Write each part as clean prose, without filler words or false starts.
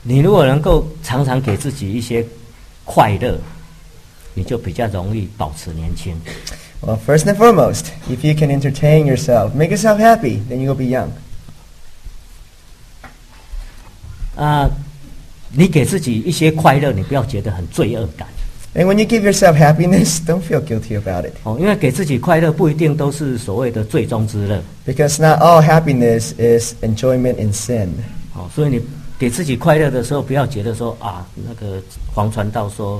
你如果能够常常给自己一些快乐，你就比较容易保持年轻。 Well, first and foremost, if you can entertain yourself, make yourself happy, then you will be young. 你给自己一些快乐，你不要觉得很罪恶感。 And when you give yourself happiness, don't feel guilty about it. 因为给自己快乐不一定都是所谓的最终之乐。 Because not all happiness is enjoyment in sin. 所以你给自己快乐的时候，不要觉得说那个黄传道说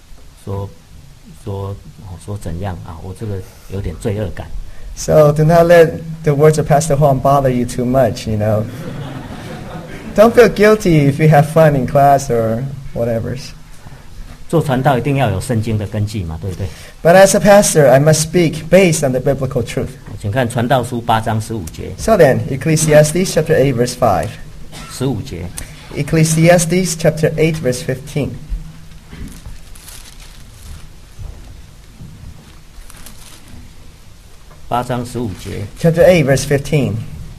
怎样我这个有点罪恶感。 So do not let the words of Pastor Huang bother you too much, you know. Don't feel guilty if you have fun in class or whatever. 做传道一定要有圣经的根基嘛，对不对？ But as a pastor, I must speak based on the biblical truth. 请看传道书8章15节。 So then, Ecclesiastes chapter 8 verse 5. 15节。 Ecclesiastes chapter 8 verse 15. 8章15节。 Chapter 8 verse 15.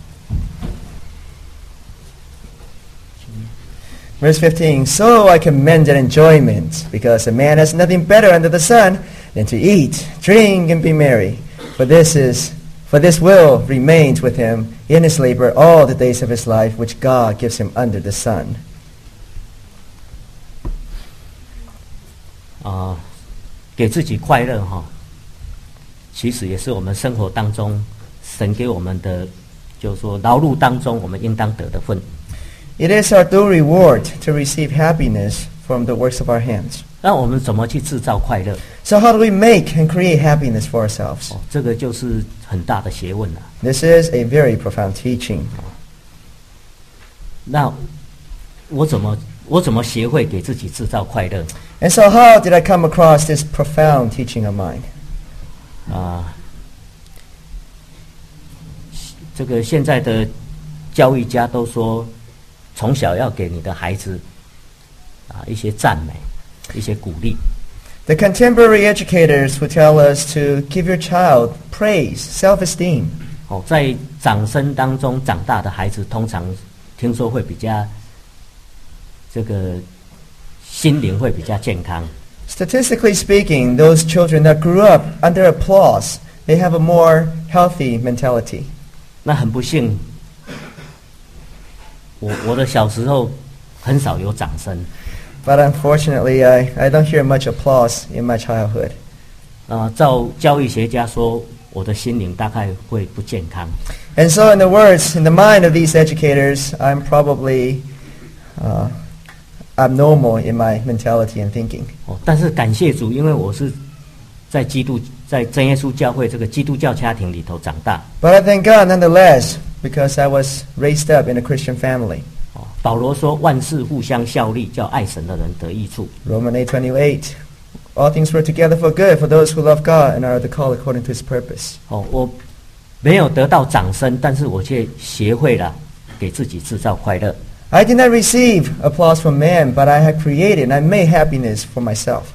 Verse 15, so I commend an enjoyment, because a man has nothing better under the sun than to eat, drink, and be merry. For this will remains with him in his labor all the days of his life, which God gives him under the sun. 给自己快乐其实也是我们生活当中神给我们的，就是说劳碌当中我们应当得的份。 It is our due reward to receive happiness from the works of our hands. 那我们怎么去制造快乐？ So how do we make and create happiness for ourselves? 这个就是很大的学问了。 This is a very profound teaching. 那我怎么学会给自己制造快乐？ And so how did I come across this profound teaching of mine? 这个现在的教育家都说，从小要给你的孩子一些赞美，一些鼓励。 The contemporary educators would tell us to give your child praise, self-esteem. 在掌声当中长大的孩子，通常听说会比较这个心灵会比较健康。 Statistically speaking, those children that grew up under applause, they have a more healthy mentality. 那很不幸，我的小时候很少有掌声。 But unfortunately, I don't hear much applause in my childhood. 照教育学家说，我的心灵大概会不健康。 And so in the mind of these educators, I'm probably abnormal in my mentality and thinking. 但是感谢主，因为我是在真耶稣教会这个基督教家庭里头长大。 But I thank God nonetheless, because I was raised up in a Christian family. 保罗说，万事互相效力，叫爱神的人得益处。 Romans 8:28, all things work together for good for those who love God and are the called according to His purpose. 我没有得到掌声，但是我却学会了给自己制造快乐。 I did not receive applause from man, but I have created and I made happiness for myself.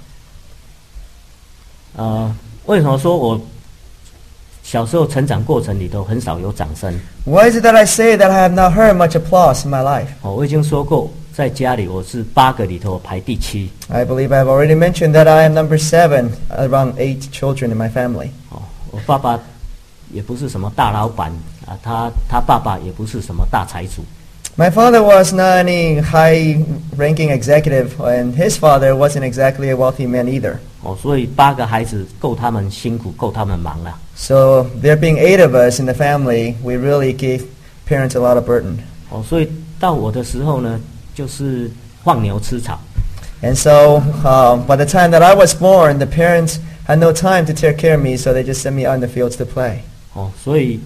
为什么说我小时候成长过程里头很少有掌声？ Why is it that I say that I have not heard much applause in my life? 我已经说过，在家里我是8个里头排第7。 I believe I've already mentioned that I am number 7 around 8 children in my family. 我爸爸也不是什么大老板他爸爸也不是什么大财主。 My father was not any high-ranking executive, and his father wasn't exactly a wealthy man either. 所以8个孩子够他们辛苦，够他们忙了。 So there being 8 of us in the family, we really gave parents a lot of burden. 所以到我的时候呢，就是放牛吃草。 And so by the time that I was born, the parents had no time to take care of me, so they just sent me out in the fields to play. 所以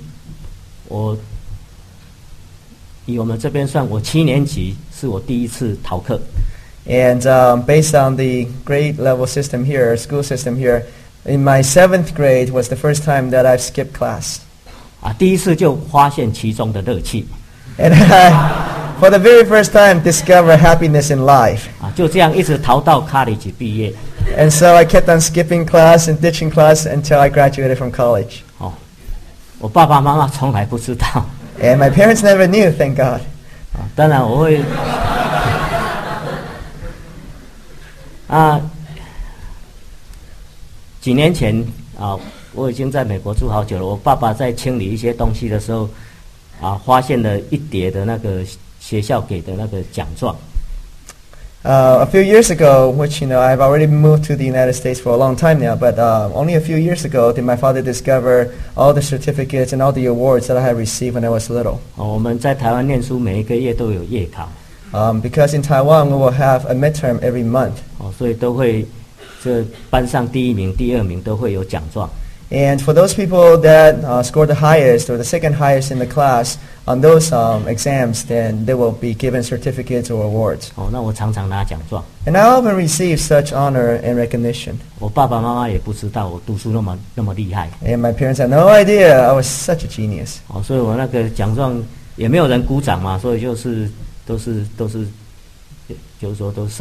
以我们这边算，我7年级是我第一次逃课。 And based on the grade level system here, school system here, in my 7th grade was the first time that I've skipped class. 第一次就发现其中的乐趣。 And I, for the very first time, discovered happiness in life. 就这样一直逃到 college 毕业。 And so I kept on skipping class and ditching class until I graduated from college. 我爸爸妈妈从来不知道。 And my parents never knew, thank God. 当然我会啊，几年前啊，我已经在美国住好久了。我爸爸在清理一些东西的时候，啊，发现了一叠的那个学校给的那个奖状。 A few years ago, which, I've already moved to the United States for a long time now, but only a few years ago did my father discover all the certificates and all the awards that I had received when I was little. 我们在台湾念书，每一个月都有夜考。 Because in Taiwan we will have a midterm every month. 所以都会，这班上第一名、第二名都会有奖状。 And for those people that scored the highest or the second highest in the class on those exams, then they will be given certificates or awards. 那我常常拿奖状。 And I often receive such honor and recognition. 我爸爸妈妈也不知道我读书那么厉害。 And my parents had no idea I was such a genius. 所以我那个奖状也没有人鼓掌嘛，所以就是都是，就是说都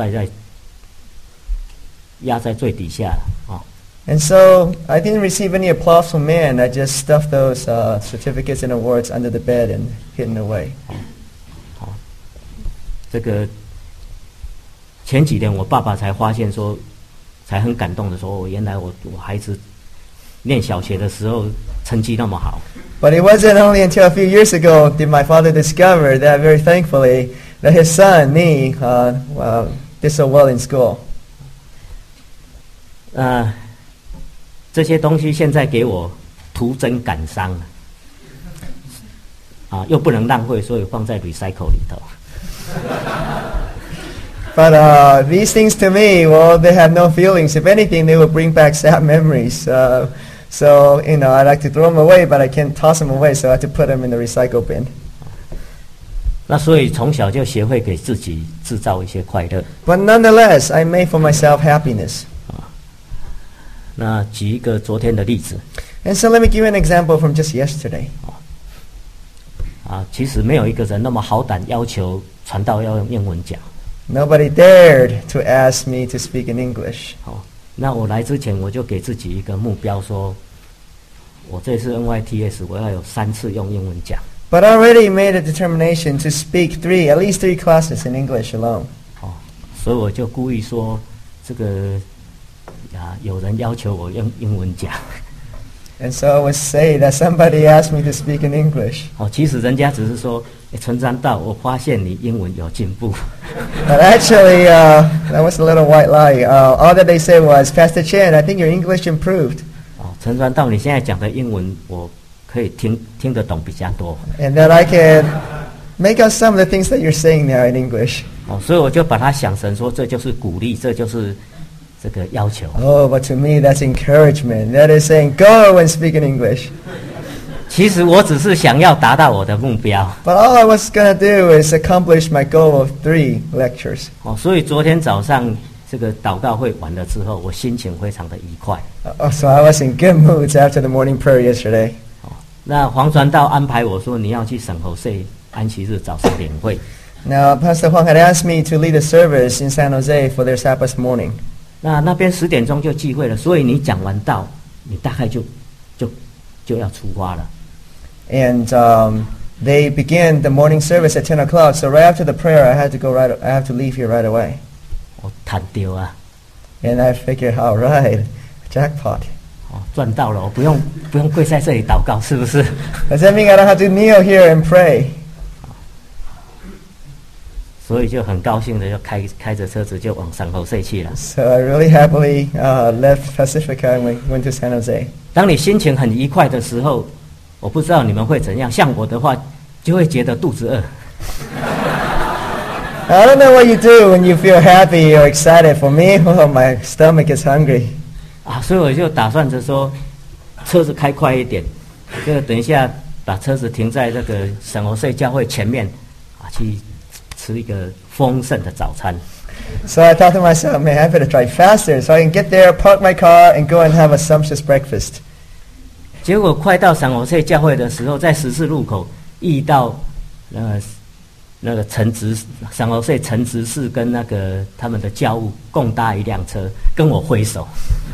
压在最底下了。 And so I didn't receive any applause from men. I just stuffed those certificates and awards under the bed and hidden away. 这个前几天我爸爸才发现说，才很感动的说，原来我孩子念小学的时候成绩那么好。 But it wasn't only until a few years ago did my father discover that very thankfully that his son, me, did so well in school. 这些东西现在给我徒增感伤又不能浪费，所以放在 recycle 里头。 But these things to me, well, they have no feelings. If anything, they will bring back sad memories. So, I like to throw them away, but I can't toss them away, so I have to put them in the recycle bin. 那所以从小就学会给自己制造一些快乐。 But nonetheless, I made for myself happiness. 那举一个昨天的例子。 And so let me give you an example from just yesterday. 其实没有一个人那么好胆要求传道要用英文讲。 Nobody dared to ask me to speak in English. 那我来之前我就给自己一个目标，说我这次 NYTS 我要有3次用英文讲。 But I already made a determination to speak at least three classes in English alone. 所以我就故意说这个有人要求我用英文讲。 And so I would say that somebody asked me to speak in English. 其实人家只是说，陈传道，我发现你英文有进步。 But actually, that was a little white lie. All that they said was, Pastor Chen, I think your English improved. 陈传道，你现在讲的英文我可以听得懂比较多。 And that I can make out some of the things that you're saying now in English. 所以我就把它想成说，这就是鼓励，这就是这个要求。 Oh, but to me that's encouragement. That is saying, go and speak in English. 其实我只是想要达到我的目标。 But all I was going to do is accomplish my goal of 3 lectures. 所以昨天早上这个祷告会完了之后，我心情非常的愉快。 So I was in good moods after the morning prayer yesterday. 那黄传道安排我说，你要去省侯税安息日早上领会。 Now, Pastor Huang had asked me to lead a service in San Jose for their Sabbath morning. 那边10点钟就聚会了，所以你讲完道，你大概就要出发了。 And they began the morning service at 10 o'clock. So right after the prayer, I have to leave here right away. 我赚到啊！ And I figured, all right, jackpot. 赚到了，我不用跪在这里祷告，是不是？ Does that mean I don't have to kneel here and pray? 所以就很高兴的就开着车子就往省侯税去了。 So I really happily left Pacifica and went to San Jose. 当你心情很愉快的时候，我不知道你们会怎样。像我的话，就会觉得肚子饿。 I don't know what you do when you feel happy or excited. For me, my stomach is hungry. 所以我就打算着说，车子开快一点，就等一下把车子停在这个省侯税教会前面，去吃一个丰盛的早餐。 So I thought to myself, man, I better drive faster so I can get there, park my car, and go and have a sumptuous breakfast. 结果快到省侯税教会的时候，在14路口遇到那个省侯税陈执事跟那个他们的教务共搭一辆车，跟我挥手。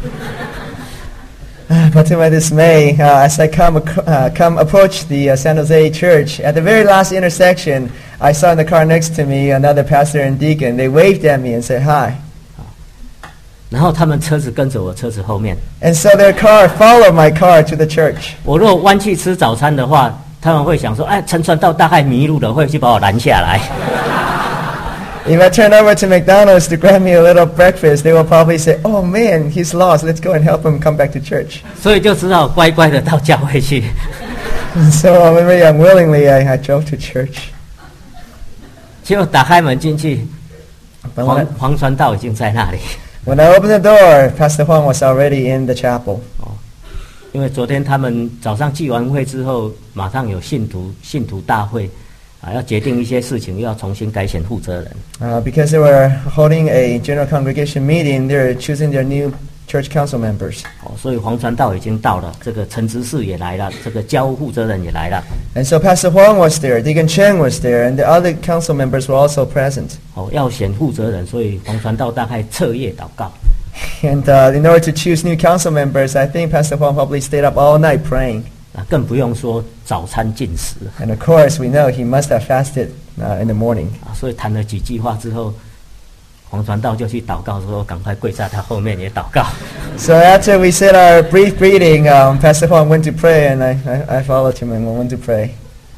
But to my dismay, as I approach the San Jose church, at the very last intersection, I saw in the car next to me another pastor and deacon. They waved at me and said hi. 然后他们车子跟着我车子后面。 And so their car followed my car to the church. 我如果弯去吃早餐的话，他们会想说：“哎，陈传道大概迷路了，会去把我拦下来。” If I turn over to McDonald's to grab me a little breakfast, they will probably say, "Oh man, he's lost. Let's go and help him come back to church." 所以就只好乖乖的到教会去。 And so very unwillingly, I drove to church. 结果打开门进去， But when 黄传道已经在那里。 I opened the door, Pastor Huang was already in the chapel. 因为昨天他们早上聚完会之后，马上有信徒大会，要决定一些事情，又要重新改选负责人。 Because they were holding a general congregation meeting, they were choosing their new church council members. 所以黄传道已经到了，这个陈执事也来了，这个教务负责人也来了。 And so Pastor Huang was there, Deacon Chen was there, and the other council members were also present. 要选负责人，所以黄传道大概彻夜祷告。 And in order to choose new council members, I think Pastor Huang probably stayed up all night praying. 更不用说早餐禁食。 And of course, we know he must have fasted in the morning. 所以谈了几句话之后，黄传道就去祷告，说赶快跪在他后面也祷告。 So after we said our brief greeting, Pastor Huang went to pray, and I followed him and went to pray.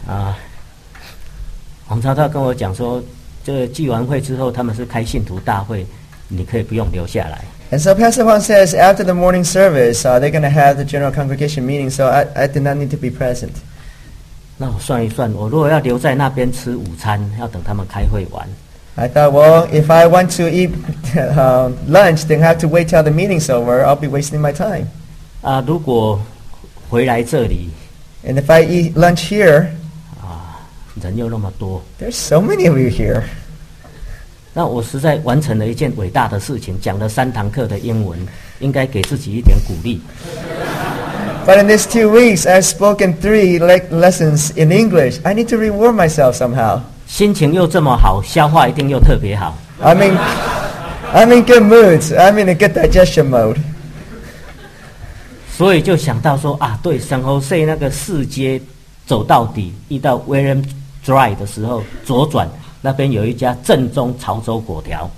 黄传道跟我讲说，这个聚完会之后，他们是开信徒大会，你可以不用留下来。 And so Pastor Huang says after the morning service, they're going to have the general congregation meeting, so I did not need to be present. 那我算一算，我如果要留在那边吃午餐，要等他们开会完。 I thought, well, if I want to eat lunch, then I have to wait till the meeting's over. I'll be wasting my time. 如果回来这里， And if I eat lunch here, 人又那么多， there's so many of you here. 那我实在完成了一件伟大的事情，讲了3堂课的英文，应该给自己一点鼓励。 But in these 2 weeks, I've spoken 3 lessons in English. I need to reward myself somehow. 心情又这么好，消化一定又特别好。 I'm in good moods. I'm in a good digestion mode. 所以就想到说对，San Jose那个4街走到底，遇到 William Drive 的时候，左转那边有一家正宗潮州粿条。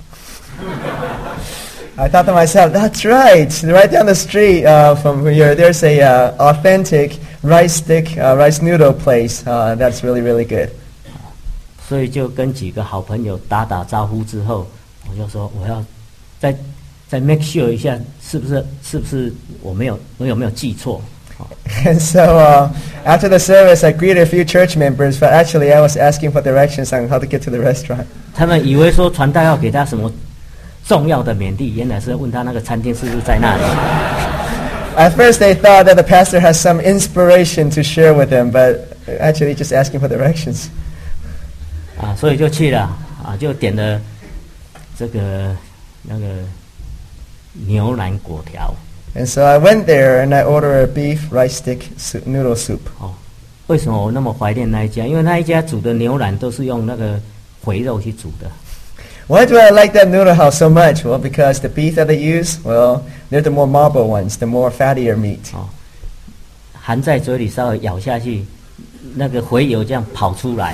I thought to myself, that's right. Right down the street from here, there's a authentic rice stick, rice noodle place. That's really, really good. 所以就跟几个好朋友打招呼之后，我就说我要再 make sure 一下，是不是我有没有记错。 And so after the service, I greeted a few church members, but actually I was asking for directions on how to get to the restaurant. 他们以为说传道要给他什么重要的勉励，原来是问他那个餐厅是不是在那里。 At first they thought that the pastor has some inspiration to share with them, but actually just asking for directions. 所以就去了就点了这个那个牛腩粿条。 And so I went there and I ordered a beef rice stick noodle soup. 为什么我那么怀念那一家？因为那一家煮的牛腩都是用那个回肉去煮的。 Why do I like that noodle house so much? Well, because the beef that they use, well, they're the more marble ones, the more fattier meat. 含在嘴里稍微咬下去，那个回油这样跑出来。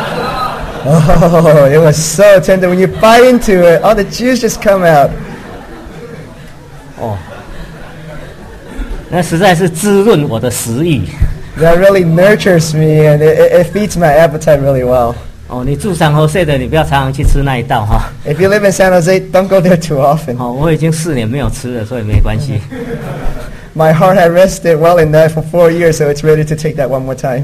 Oh, it was so tender. When you bite into it, all the juice just come out. 那实在是滋润我的食欲。 That really nurtures me and it feeds my appetite really well. 你住San Jose的，你不要常常去吃那一道哈。 If you live in San Jose, don't go there too often. 我已经4年没有吃了，所以没关系。 My heart had rested well enough for 4 years, so it's ready to take that one more time.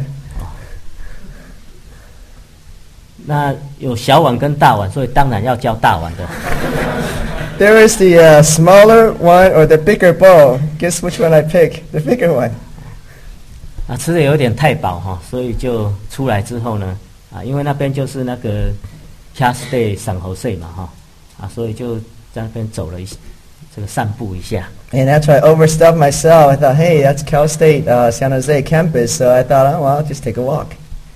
那有小碗跟大碗，所以当然要叫大碗的。 There is the smaller one or the bigger bowl. Guess which one I pick? The bigger one. 吃的有点太饱哈，所以就出来之后呢，因为那边就是那个 Castay San Jose 嘛哈，所以就在那边走了这个散步一下。 And after I overstuffed myself, I thought, hey, that's Cal State San Jose campus. So I thought, oh, well, I'll just take a walk.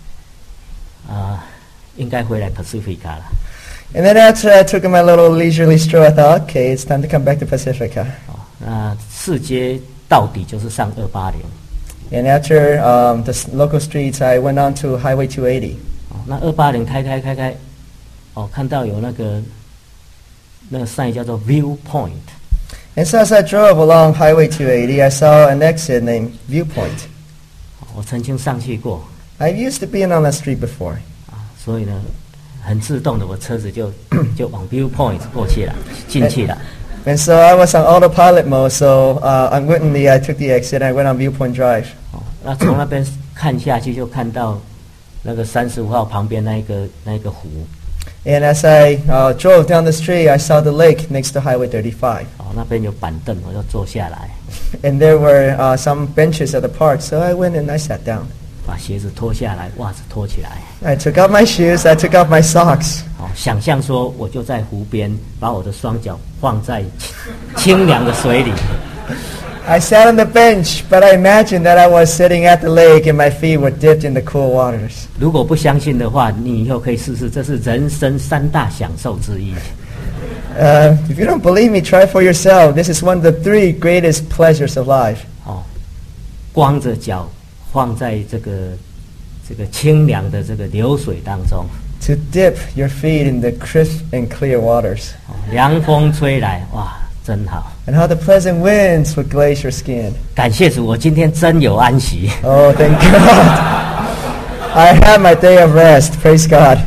应该回来 Pacifica 了。 And then after I took my little leisurely stroll, I thought, okay, it's time to come back to Pacifica. 那4街到底就是上280。 And after the local streets, I went on to Highway 280. 那280开，看到有那个 sign 叫做 View Point。 And so as I drove along Highway 280, I saw an exit named Viewpoint. 我曾经上去过 I used to be on that street before. 所以呢，很自动的，我车子就往 Viewpoint 过去了，进去了。 And so I was on autopilot mode, so unwittingly I took the exit and I went on Viewpoint Drive. 那从那边看下去，就看到那个35号旁边那个湖。 And as I drove down the street, I saw the lake next to Highway 35. 那边有板凳，我就坐下来。 And there were some benches at the park, so I went and I sat down. 把鞋子脱下来，袜子脱起来。 I took off my shoes, I took off my socks. 想象说我就在湖边，把我的双脚放在清凉的水里。 I sat on the bench, but I imagined that I was sitting at the lake and my feet were dipped in the cool waters. 如果不相信的话，你以后可以试试，这是人生3大享受之一。 If you don't believe me, try for yourself. This is one of the 3 greatest pleasures of life. 光着脚放在这个清凉的这个流水当中。 To dip your feet in the crisp and clear waters. 凉风吹来，哇，真好。 And how the pleasant winds would glaze your skin. 感谢主，我今天真有安息。 Oh, thank God. I had my day of rest. Praise God.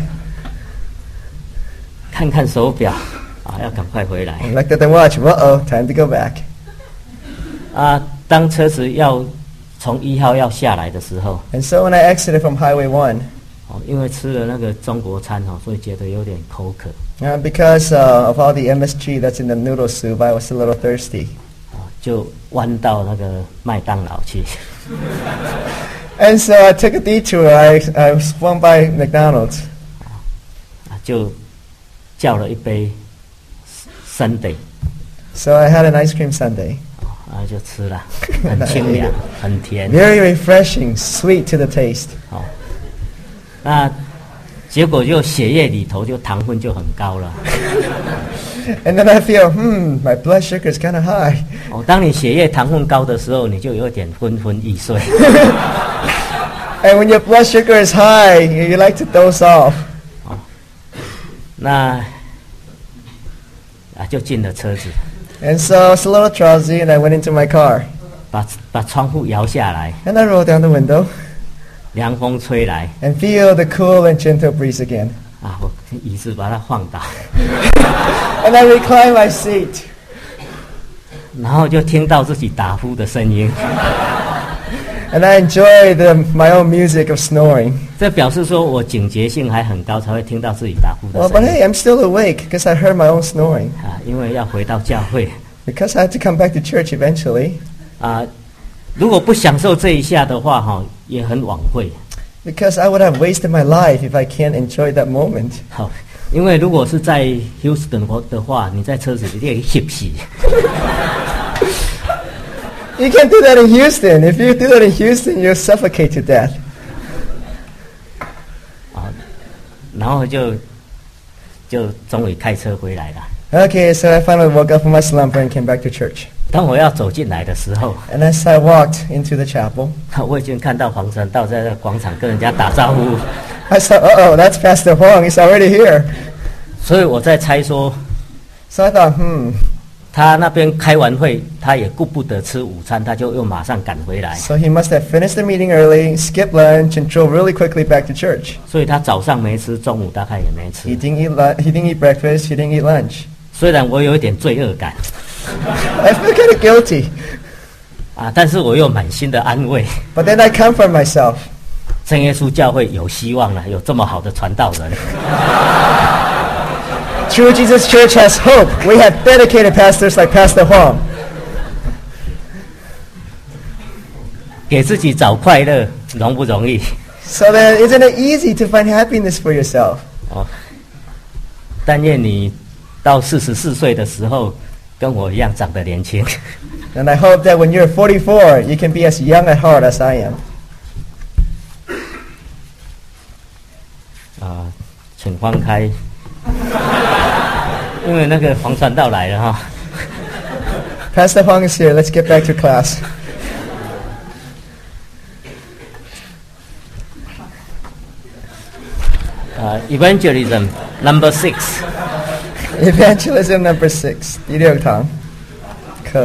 看看手表，要赶快回来。 I looked at the watch. Uh-oh, time to go back. 当车子要从1号要下来的时候， And so when I exited from Highway 1, 因为吃了那个中国餐所以觉得有点口渴。 because of all the MSG that's in the noodle soup, I was a little thirsty. 就弯到那个麦当劳去。 And so I took a detour. I swung by McDonald's. 就叫了一杯 Sunday。 So I had an ice cream sundae. 就吃了，很清凉，很甜。 Very refreshing, sweet to the taste. 那结果就血液里头就糖分就很高了。 And then I feel, my blood sugar is kind of high. 当你血液糖分高的时候，你就有点昏昏欲睡。 And when your blood sugar is high, you like to doze off. 那就进了车子。 And so I was a little drowsy, and I went into my car. 把窗户摇下来。 And I rolled down the window. 凉风吹来。 And feel the cool and gentle breeze again. 我椅子把它晃倒。 And I reclined my seat. 然后就听到自己打呼的声音。 And I enjoyed my own music of snoring. 这表示说我警觉性还很高，才会听到自己打呼的声音。 Well, but hey, I'm still awake because I heard my own snoring. 因为要回到教会。 Because I had to come back to church eventually. 如果不享受这一下的话，也很枉费。 Because I would have wasted my life if I can't enjoy that moment. 因为如果是在 Houston 的话，你在车子里会休息。 You can't do that in Houston. If you do that in Houston, you'll suffocate to death. 然后就终于开车回来了。 Okay, so I finally woke up from my slumber and came back to church. 当我要走进来的时候 And as I walked into the chapel, 我已经看到黄传道在这广场跟人家打招呼。 I saw, that's Pastor Huang. He's already here. 所以我在猜说 So I thought, 他那边开完会，他也顾不得吃午餐，他就又马上赶回来。 So he must have finished the meeting early, skipped lunch, and drove really quickly back to church. 所以他早上没吃，中午大概也没吃。 He didn't eat breakfast. He didn't eat lunch. 虽然我有一点罪恶感 I feel kind of guilty. 但是我又满心的安慰。 But then I comfort myself. 真耶稣教会有希望了，有这么好的传道人。 True Jesus Church has hope. We have dedicated pastors like Pastor Huang. 给自己找快乐容不容易？ So then, isn't it easy to find happiness for yourself? 但愿你到44岁的时候，跟我一样长得年轻。 And I hope that when you're 44, you can be as young at heart as I am. 请放开，因为那个黄传道来了 Pastor Huang is here. Let's get back to class. Evangelism number 6. Evangelism number 6. 第6堂 Go.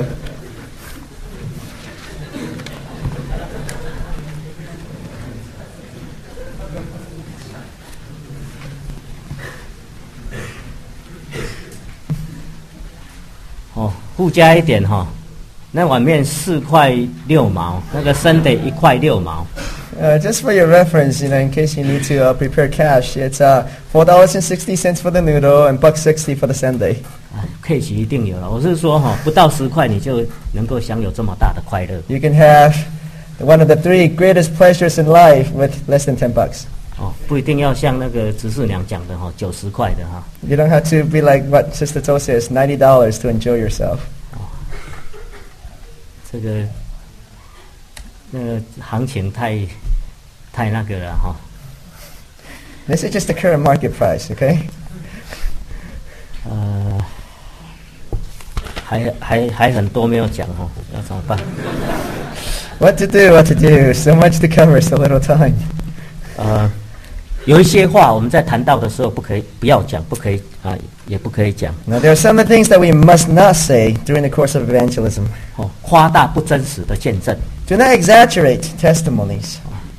Oh, 附加一点哈，那碗面4块6毛，那个Sunday 1块6毛。 Just for your reference, in case you need to prepare cash, it's $4.60 for the noodle and $1.60 for the sundae. cash 一定有了，我是说哈，不到10块你就能够享有这么大的快乐。 You can have one of the 3 greatest pleasures in life with less than $10. 哦，不一定要像那个执事娘讲的哈，90块的哈。 You don't have to be like what Sister To says, $90 to enjoy yourself. 这个那个行情太那个了哈。 This is just the current market price, okay? 还很多没有讲哈，要怎么办 ？What to do? So much to cover, so little time. 有一些话我们在谈到的时候不要讲，不可以也不可以讲。 Now there are some things that we must not say during the course of evangelism. 夸大不真实的见证。 Do not exaggerate testimonies.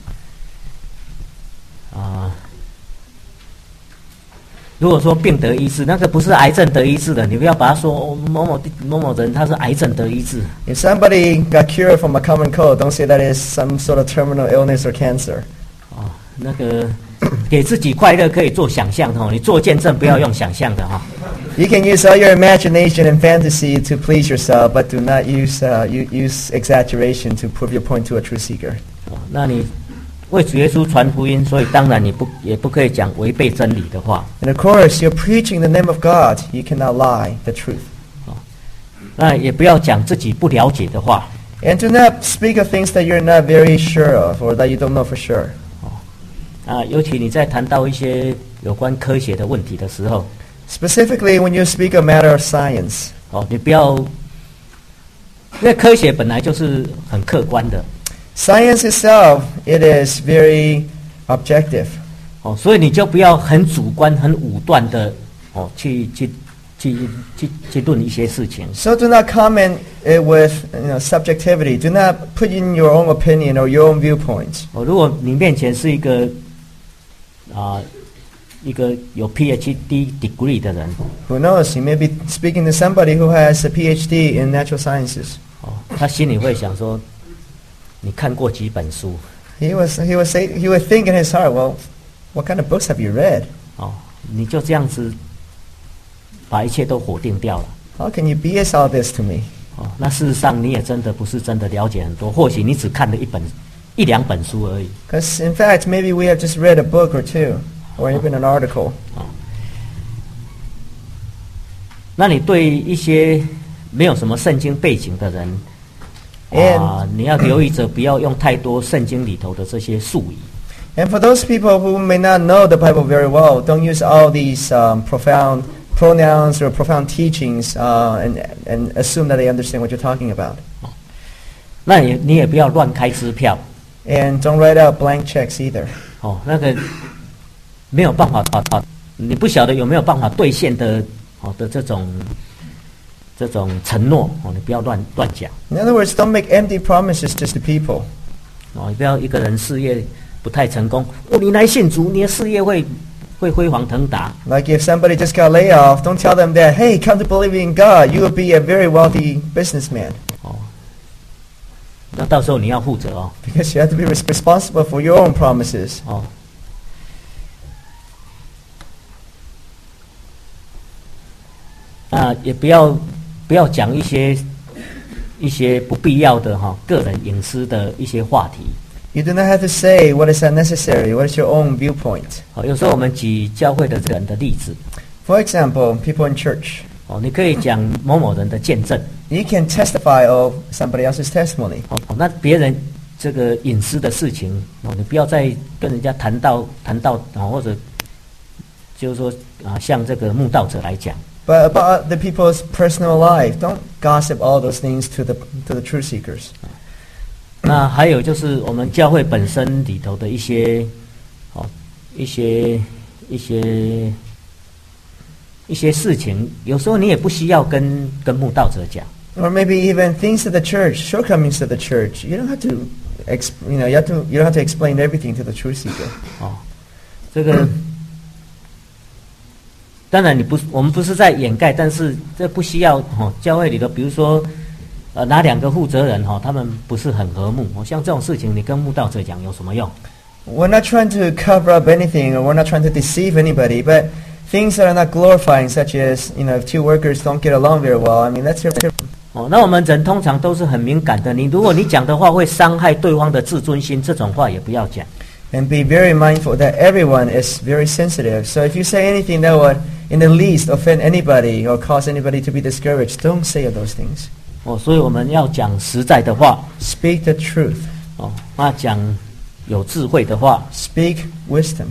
如果说病得医治，那个不是癌症得医治的，你不要把它说某某人他是癌症得医治。 If somebody got cured from a common cold, don't say that is some sort of terminal illness or cancer. 那个给自己快乐可以做想象的，你做见证不要用想象的哈。 You can use all your imagination and fantasy to please yourself, but do not use exaggeration to prove your point to a true seeker. 那你为主耶稣传福音，所以当然也不可以讲违背真理的话。 And of course, you're preaching the name of God. You cannot lie the truth. 那也不要讲自己不了解的话。 And do not speak of things that you're not very sure of or that you don't know for sure. 尤其你在谈到一些有关科学的问题的时候 ，specifically when you speak a matter of science. 你不要，因为科学本来就是很客观的。 Science itself, it is very objective. 所以你就不要很主观、很武断的去论一些事情。 So do not comment with subjectivity. Do not put in your own opinion or your own viewpoints. 如果你面前是一个有 PhD degree 的人 ，Who knows? You may be speaking to somebody who has a PhD in natural sciences. 他心里会想说，你看过几本书 He would think in his heart, well, what kind of books have you read? 你就这样子把一切都否定掉了。 How can you BS all this to me? 那事实上你也真的不是真的了解很多，或许你只看了一两本书而已。 Because in fact, maybe we have just read a book or two, or even an article. 那你对一些没有什么圣经背景的人，你要留意着不要用太多圣经里头的这些术语。 And for those people who may not know the Bible very well, don't use all these profound pronouns or profound teachings and assume that they understand what you're talking about. 那你也不要乱开支票。 And don't write out blank checks either. 那个没有办法你不晓得有没有办法兑现的这种承诺你不要乱讲。 In other words, don't make empty promises just to people. 你不要一个人事业不太成功，你来信主，你的事业会辉煌腾达。 Like if somebody just got laid off, don't tell them that, hey, come to believe in God, you will be a very wealthy businessman. 那到时候你要负责 Because you have to be responsible for your own promises. 也不要讲一些不必要的个人隐私的一些话题。 You do not have to say what is unnecessary, what is your own viewpoint. 有时候我们举教会的人的例子。 For example, people in church. 你可以讲某某人的见证。 You can testify of somebody else's testimony. 那别人这个隐私的事情，你不要再跟人家谈到或者就是说像这个慕道者来讲。 But about the people's personal life, don't gossip all those things to the true seekers. 那还有就是我们教会本身里头的一些事情，有时候你也不需要跟慕道者讲。 Or maybe even things of the church, shortcomings of the church. You don't have to, you don't have to explain everything to the truth seeker. 这个当然我们不是在掩盖，但是这不需要教会里的，比如说哪两个负责人他们不是很和睦，像这种事情你跟慕道者讲有什么用？ We're not trying to cover up anything, or we're not trying to deceive anybody, but things that are not glorifying, such as, if two workers don't get along very well, I mean, that's your problem. 那我们人通常都是很敏感的，如果你讲的话会伤害对方的自尊心，这种话也不要讲。 And be very mindful that everyone is very sensitive. So if you say anything that would, in the least, offend anybody or cause anybody to be discouraged, don't say those things. 所以我们要讲实在的话。 Speak the truth. 那讲有智慧的话。 Speak wisdom.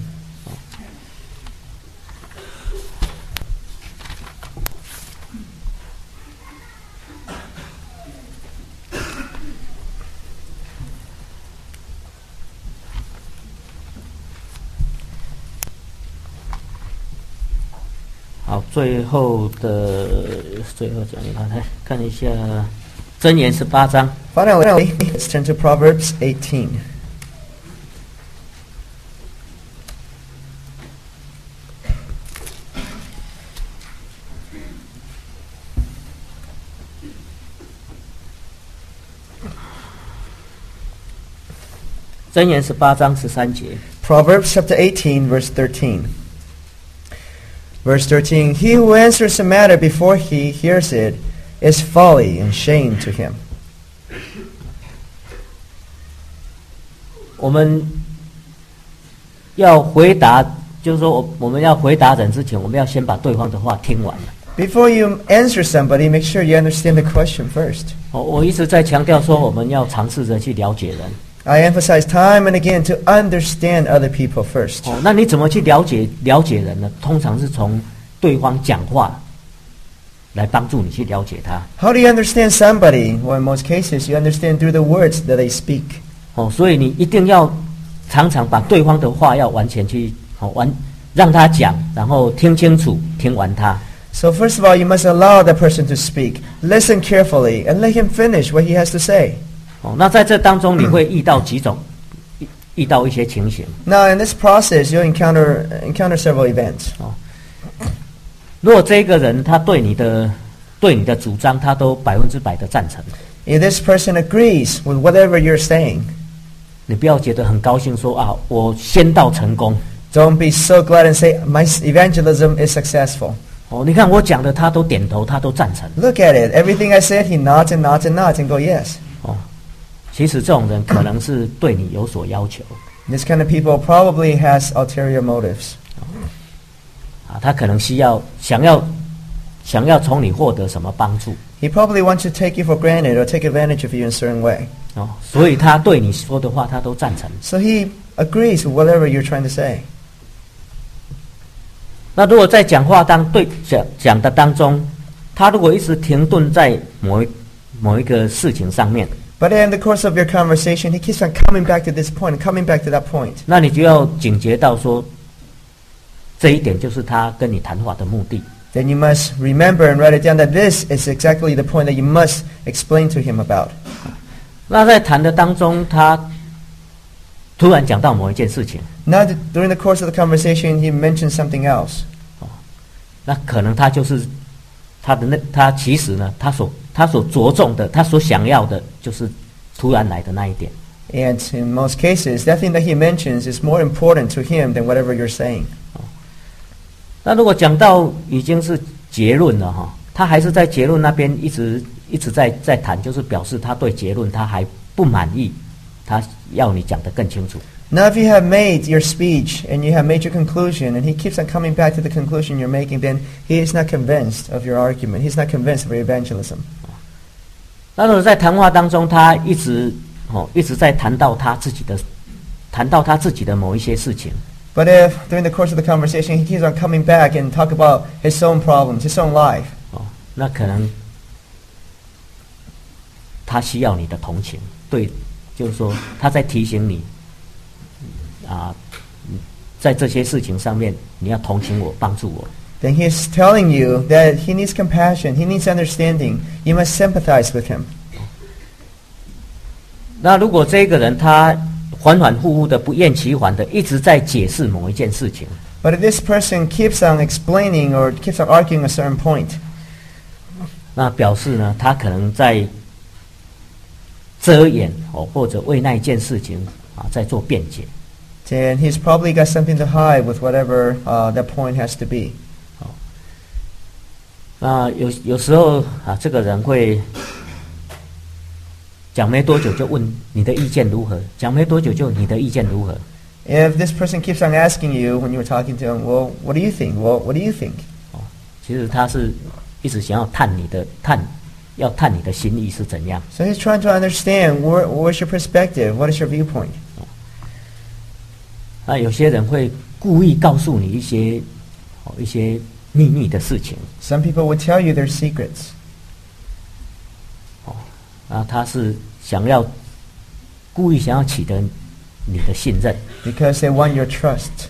好，最后讲一下，来看一下箴言18章。 Finally, let's turn to Proverbs 18. 箴言18章13节。 Proverbs chapter 18, verse 13. Verse 13, he who answers a matter before he hears it is folly and shame to him. 我们要回答，就是说我们要回答人之前，我们要先把对方的话听完了。 Before you answer somebody, make sure you understand the question first. 我一直在强调说，我们要尝试着去了解人。 I emphasize time and again to understand other people first. 那你怎么去了解人呢？通常是从对方讲话来帮助你去了解他。 How do you understand somebody? Well, in most cases, you understand through the words that they speak. 所以你一定要常常把对方的话要完全去让他讲，然后听清楚，听完他。 So first of all, you must allow the person to speak. Listen carefully and let him finish what he has to say. 那在这当中你会遇到遇到一些情形。 Now, in this process, you'll encounter several events. 如果这个人他对你的主张他都100%的赞成， If this person agrees with whatever you're saying, 你不要觉得很高兴说我先到成功。 don't be so glad and say, my evangelism is successful. 你看我讲的他都点头，他都赞成。 Look at it. Everything I said, he nods and nods and nods and go, yes. 其实这种人可能是对你有所要求。 This kind of people probably has ulterior motives. 他可能想要从你获得什么帮助。 He probably wants to take you for granted or take advantage of you in a certain way. 所以他对你说的话他都赞成。 So he agrees with whatever you're trying to say. 那如果在讲的当中，他如果一直停顿在某一个事情上面， But in the course of your conversation, he keeps on coming back to this point and coming back to that point. 那你就要警觉到说，这一点就是他跟你谈话的目的。 Then you must remember and write it down that this is exactly the point that you must explain to him about. 那在谈的当中，他突然讲到某一件事情， Now, during the course of the conversation, he mentions something else. 那可能他就是他其实呢，他所着重的，他所想要的，就是突然来的那一点。 And in most cases, that thing that he mentions is more important to him than whatever you're saying. 那如果讲到已经是结论了他还是在结论那边一直在谈，就是表示他对结论他还不满意，他要你讲得更清楚。 Now, if you have made your speech and you have made your conclusion and he keeps on coming back to the conclusion you're making, then he is not convinced of your argument. He's not convinced of your evangelism. 那如果在谈话当中，他一直在谈到他自己的某一些事情， But if during the course of the conversation he keeps on coming back and talk about his own problems, his own life, 那可能他需要你的同情，对，就是说他在提醒你在这些事情上面，你要同情我，帮助我。 then he is telling you that he needs compassion, he needs understanding. You must sympathize with him. 那如果这个人他反反复复的不厌其烦的一直在解释某一件事情， But if this person keeps on explaining or keeps on arguing a certain point, 那表示呢，他可能在遮掩或者为那一件事情在做辩解。 then he's probably got something to hide with whatever that point has to be. 那有时候这个人会讲没多久就问你的意见如何，讲没多久就你的意见如何。 If this person keeps on asking you when you were talking to him, well, what do you think? Well, what do you think? 其实他是一直想要探你的心意是怎样。 So he's trying to understand what's your perspective, what is your viewpoint. 那有些人会故意告诉你一些秘密的事情。 Some people would tell you their secrets. 他是故意想要取得你的信任。 Because they want your trust.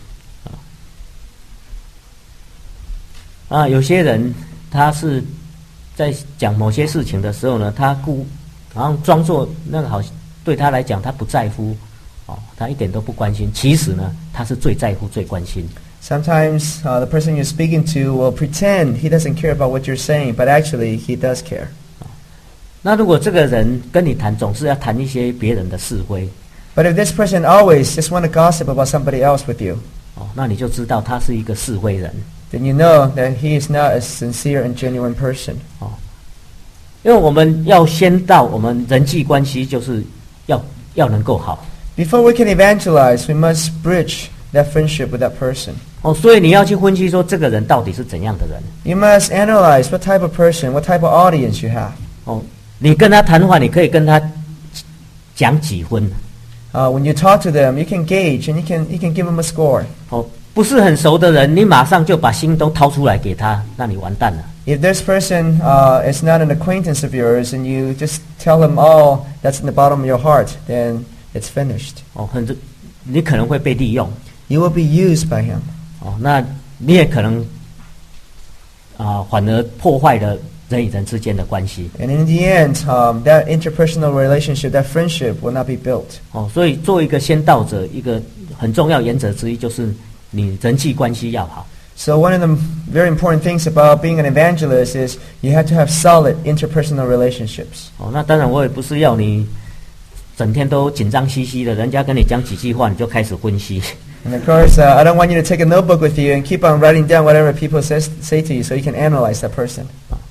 有些人他是在讲某些事情的时候呢，他好像装作那个好对他来讲他不在乎，他一点都不关心。其实呢，他是最在乎、最关心。 Sometimes the person you're speaking to will pretend he doesn't care about what you're saying, but actually he does care. 那如果这个人跟你谈，总是要谈一些别人的是非， But if this person always just want to gossip about somebody else with you, 那你就知道他是一个是非人。 then you know that he is not a sincere and genuine person. 因为我们要先到我们人际关系，就是要能够好。 Before we can evangelize, we must bridge that friendship with that person. 所以你要去分析说这个人到底是怎样的人。 You must analyze what type of person, what type of audience you have. 你跟他谈话，你可以跟他讲几分。 When you talk to them, you can gauge and you can give them a score. 不是很熟的人，你马上就把心都掏出来给他，那你完蛋了。 If this person is not an acquaintance of yours and you just tell them all that's in the bottom of your heart, then it's finished. 你可能会被利用。 You will be used by him. 那你也可能反而破坏了人与人之间的关系。 And in the end, that interpersonal relationship, that friendship will not be built. 所以做一个先道者，一个很重要原则之一就是你人际关系要好。 So one of the very important things about being an evangelist is you have to have solid interpersonal relationships. 那当然我也不是要你整天都紧张兮兮的，人家跟你讲几句话你就开始分析。 And of course, I don't want you to take a notebook with you and keep on writing down whatever people say to you so you can analyze that person.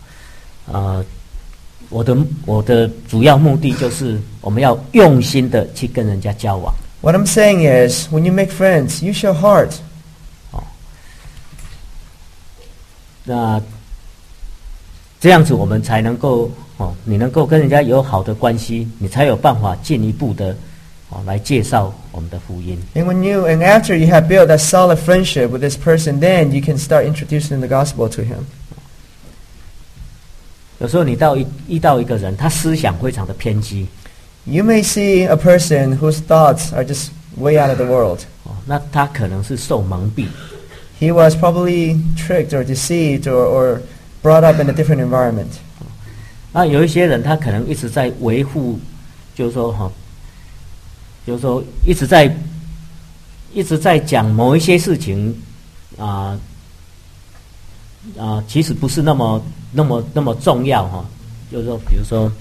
我的主要目的就是我们要用心的去跟人家交往。 What I'm saying is, when you make friends, use your heart. 那这样子我们才能够你能够跟人家有好的关系，你才有办法进一步的来介绍我们的福音。 And after you have built a solid friendship with this person, then you can start introducing the gospel to him. 有时候你遇到一个人，他思想非常的偏激， You may see a person whose thoughts are just way out of the world. 那他可能是受蒙蔽。 He was probably tricked or deceived or brought up in a different environment. 那有一些人他可能一直在维护，就是说一直在讲某一些事情其实不是那么重要就是说比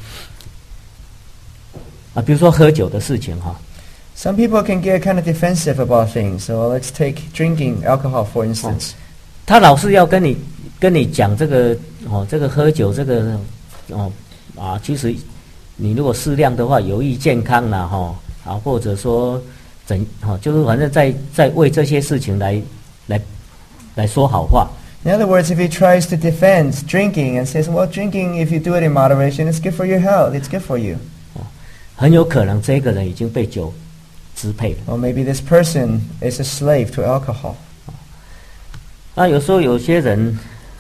如说喝酒的事情 Some people can get kind of defensive about things. So let's take drinking alcohol for instance. 他老是要跟你讲这个喝酒这个其实你如果适量的话有益健康啦或者说就是反正在为这些事情来说好话。 In other words, if he tries to defend drinking and says, well, drinking, if you do it in moderation, it's good for your health, it's good for you. 很有可能这个人已经被酒支配了。 Or maybe this person is a slave to alcohol. 有时候有些人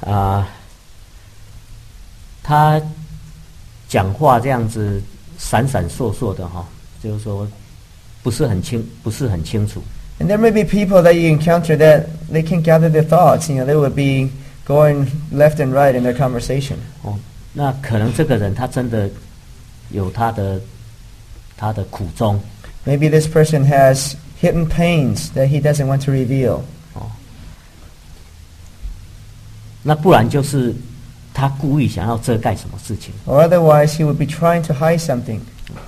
他讲话这样子闪闪烁烁的就是说不是很清楚。 And there may be people that you encounter that they can't gather their thoughts. You know, they would be going left and right in their conversation. 哦，那可能这个人他真的有他的苦衷。 Maybe this person has hidden pains that he doesn't want to reveal. 哦，那不然就是他故意想要遮盖什么事情。 Or otherwise, he would be trying to hide something.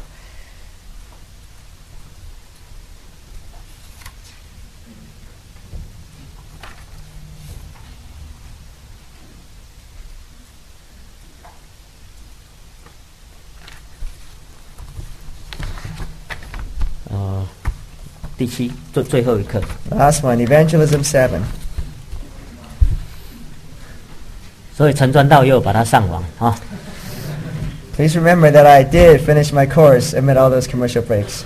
第七，最后一课。 Last one, Evangelism 7. 所以陈传道又把它上网啊。 Please remember that I did finish my course amid all those commercial breaks.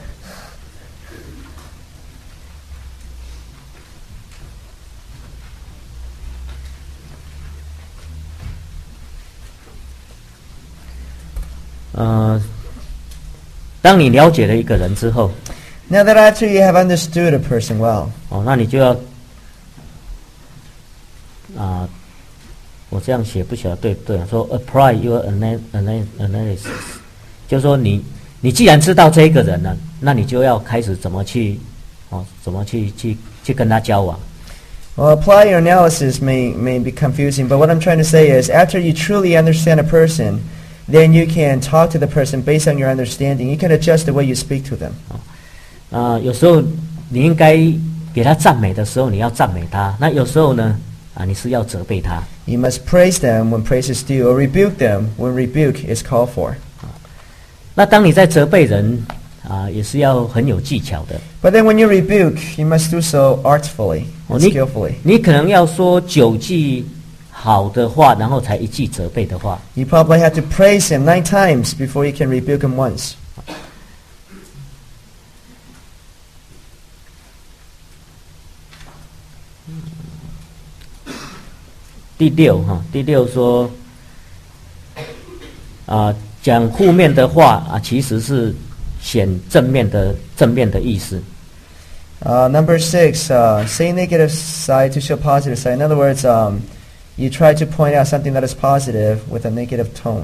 当你了解了一个人之后， Now that after you have understood a person well, 哦，那你就要我这样写不晓得对不对？说 apply your analysis， 就是说你既然知道这一个人了，那你就要开始怎么去跟他交往。 well, apply your analysis may be confusing, but what I'm trying to say is after you truly understand a person, then you can talk to the person based on your understanding. You can adjust the way you speak to them. 有时候你应该给他赞美的时候，你要赞美他；那有时候呢，你是要责备他。 You must praise them when praise is due, or rebuke them when rebuke is called for. 那当你在责备人也是要很有技巧的。 But then when you rebuke, you must do so artfully and skillfully. 你可能要说9句好的话，然后才1句责备的话。 You probably have to praise him 9 times before you can rebuke him once. 第六说，讲负面的话其实是显正面的意思。 Number 6, say negative side to show positive side. In other words, you try to point out something that is positive with a negative tone.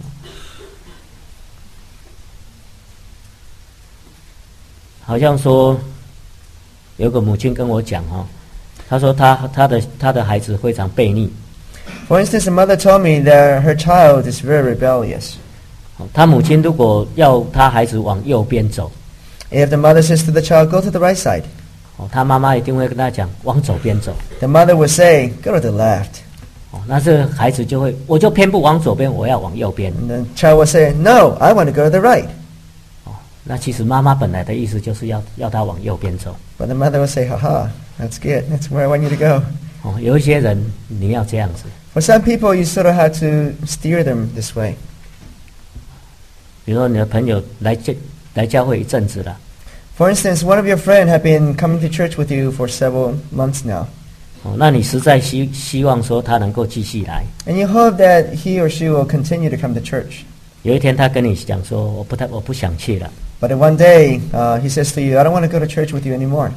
好像说，有个母亲跟我讲她说她的孩子非常悖逆。 For instance, a mother told me that her child is very rebellious. 她母亲如果要她孩子往右边走， If the mother says to the child, go to the right side, 她妈妈一定会跟她讲往左边走。 the mother would say, go to the left. 那这个孩子就会，我就偏不往左边，我要往右边。 And the child would say, no, I want to go to the right. 那其实妈妈本来的意思就是要他往右边走。 But the mother would say, haha, that's good. That's where I want you to go. 有一些人你要这样子。 For some people, you sort of have to steer them this way. 比如说你的朋友来教会一阵子了。 For instance, one of your friends have been coming to church with you for several months now. 那你实在希望说他能够继续来。 And you hope that he or she will continue to come to church. 有一天他跟你讲说，我不想去了。 But then one day, he says to you, I don't want to go to church with you anymore.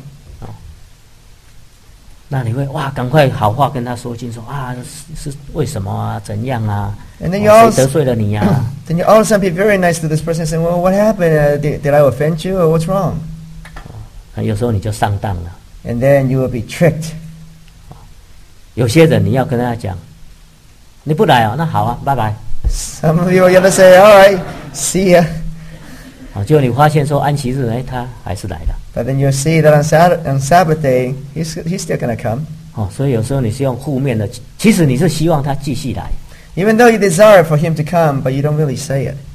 那你会赶快好话跟他说尽，说是为什么怎样 And then you also 谁得罪了你 then you all of a sudden be very nice to this person and say, well, what happened? Did I offend you or what's wrong? 有时候你就上当了。 And then you will be tricked. 有些人你要跟他讲，你不来那好拜拜。 Some of you will say, all right, see ya. 结果你发现说安息日他还是来了。 But then you'll see that on Sabbath day, he's still going to come. 所以有时候你是用负面的，其实你是希望他继续来。 Even though you desire for him to come, but you don't really say it.